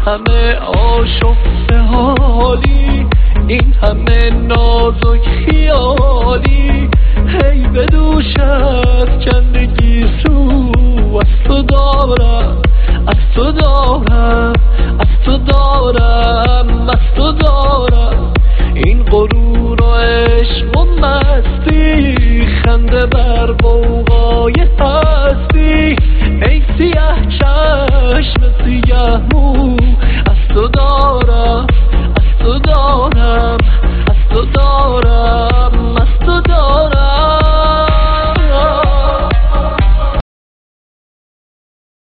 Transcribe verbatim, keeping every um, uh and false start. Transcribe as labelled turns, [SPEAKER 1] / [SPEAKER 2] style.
[SPEAKER 1] همه آشفته حالی، این همه نازک خیالی، هی به دوش افکندگی سو از تو دارم، از تو دارم، از تو دارم، از تو دارم. این غرور و عشق و مستی، خنده بر